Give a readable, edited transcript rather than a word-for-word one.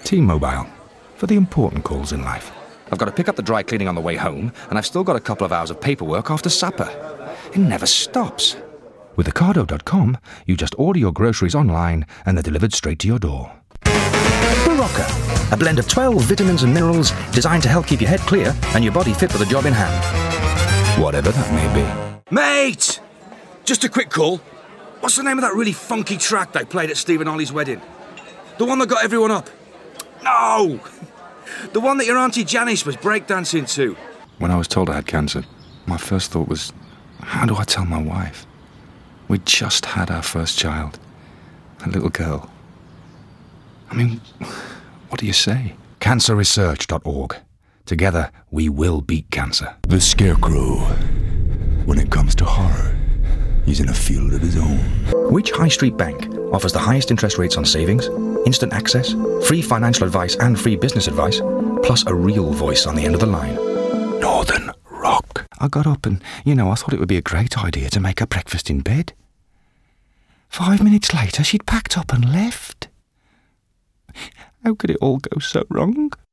T-Mobile, for the important calls in life. I've got to pick up the dry cleaning on the way home, and I've still got a couple of hours of paperwork after supper. It never stops. With Ocado.com, you just order your groceries online and they're delivered straight to your door. Barocca, a blend of 12 vitamins and minerals designed to help keep your head clear and your body fit for the job in hand. Whatever that may be. Mate! Just a quick call. What's the name of that really funky track they played at Steve and Ollie's wedding? The one that got everyone up? No! The one that your Auntie Janice was breakdancing to. When I was told I had cancer, my first thought was, how do I tell my wife? We'd just had our first child, a little girl. I mean, what do you say? CancerResearch.org. Together, we will beat cancer. The Scarecrow. When it comes to horror, he's in a field of his own. Which high street bank offers the highest interest rates on savings, instant access, free financial advice and free business advice, plus a real voice on the end of the line? Northern Rock. I got up and, I thought it would be a great idea to make her breakfast in bed. 5 minutes later, she'd packed up and left. How could it all go so wrong?